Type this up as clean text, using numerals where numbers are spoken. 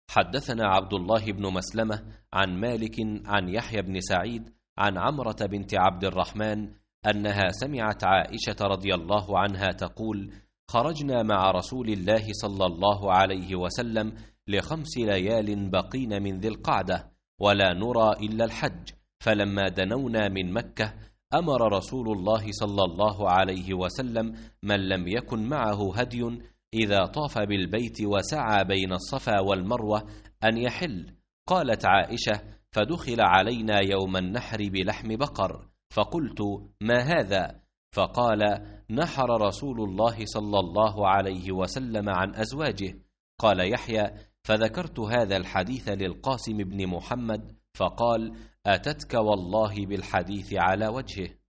حدثنا عبد الله بن مسلمة عن مالك عن يحيى بن سعيد عن عمرة بنت عبد الرحمن أنها سمعت عائشة رضي الله عنها تقول: خرجنا مع رسول الله صلى الله عليه وسلم ل5 ليال بقين من ذي القعدة ولا نرى إلا الحج، فلما دنونا من مكة أمر رسول الله صلى الله عليه وسلم من لم يكن معه هدي إذا طاف بالبيت وسعى بين الصفا والمروة أن يحل. قالت عائشة: فدخل علينا يوم النحر بلحم بقر، فقلت: ما هذا؟ فقال: نحر رسول الله صلى الله عليه وسلم عن أزواجه. قال يحيى: فذكرت هذا الحديث للقاسم بن محمد فقال: أتتك والله بالحديث على وجهه.